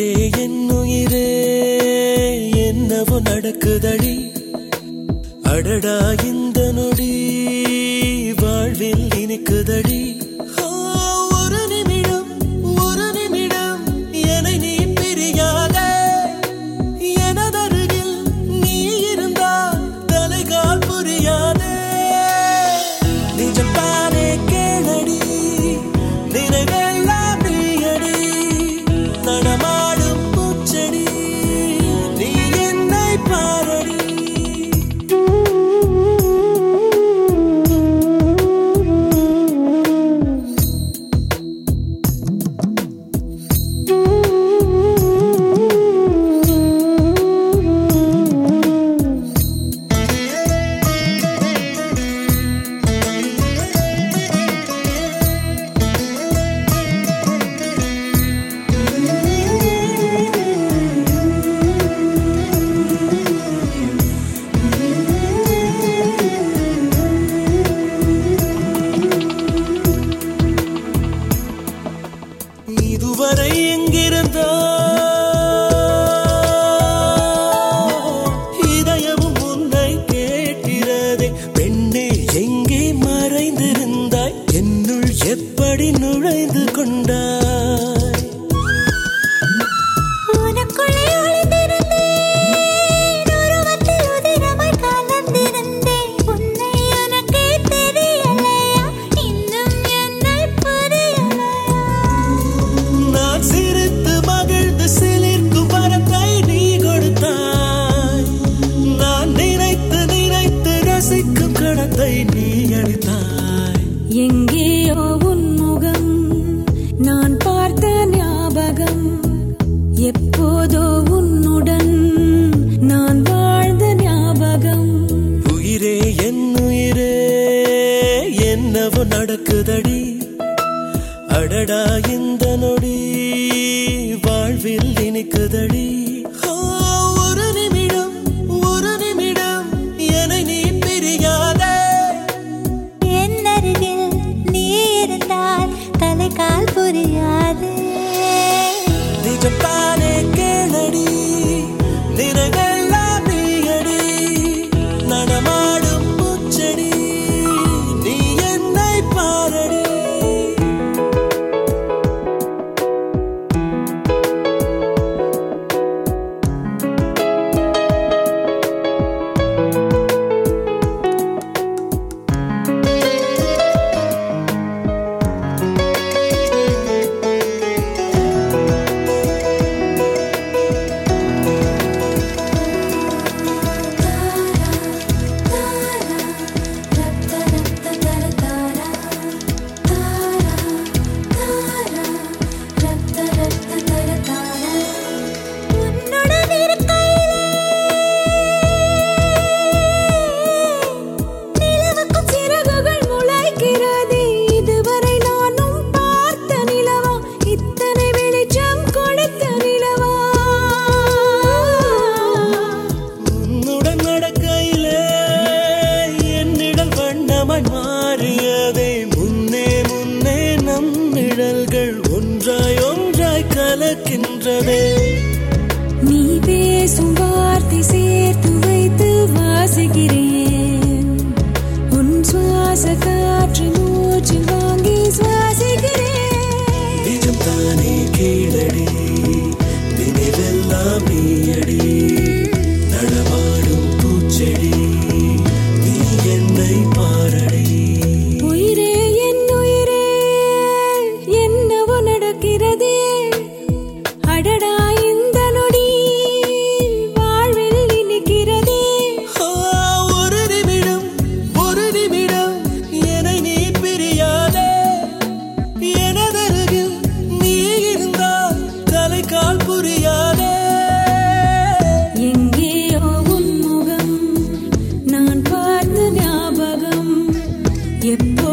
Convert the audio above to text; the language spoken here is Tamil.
என்னுயிரே என்னவோ நடக்குதடி அடடா இந்த நொடி வாழ்வில் இனிக்குதடி ஒரு நிமிடம் என்னை நீ பிரியாதே எனதருகில் நீ இருந்தால் தலைகால் புரியாதே நிஜம்தானே கேளடி நினைவெல்லாம் நீயடி நடமாடும் பூச்செடி நீ என்னை பாரடி இதுவரை எங்கிருந்தோ இதயமும் உன்னை கேட்கிறதே பெண்ணே எங்கே மறைந்திருந்தாய் என்னுள் எப்படி நுழைந்து கொண்டாய் சிரித்து மகிழ்ந்து சிலிர்க்கும் வரத்தை நீ கொடுத்தாய் நான் நினைத்து நினைத்து ரசிக்கும் கடத்தை நீ அளித்தாய் எங்கேயோ உன்முகம் நான் பார்த்த ஞாபகம் எப்போதோ உன்னுடன் நான் வாழ்ந்த ஞாபகம் உயிரே என்னுயிரே என்னவோ நடக்குதடி அடடா இந்த நொடி வாழ்வில் இனிக்குதடி ஒரு நிமிடம் என்னை நீ பிரியாதே என்னருகில் நீ இருந்தால் தலைகால் புரியாதே நிஜம்தானே கேளடி நினைவெல்லாம் நீயடி நடமாடும் பூச்செடி நீ என்னை பாரடி மாறியதே முன்னே நம் நிழல்கள் ஒன்றாய் கலக்கின்றதே நீ பேசும் வார்த்தை சேர்த்து வைத்து வாசிக்கிறேன் உன் சுவாச காற்று மூச்சில் வாங்கி சுவாசிக்கிறேன் நிஜம்தானே கேளடி நினைவெல்லாம் நீயடி நடமாடும் பூச்செடி நீ என்னை பாரடி உயிரே என்னுயிரே என்னவோ நடக்கிறதே அடடா இந்த நொடி வாழ்வில் இனிக்கிறதே ஒரு நிமிடம் என்னை நீ பிரியாதே எனதருகில் நீ இருந்தால் தலைகால் புரியாதே எங்கேயோ உன் முகம் நான் பார்த்த ஞாபகம் எப்போ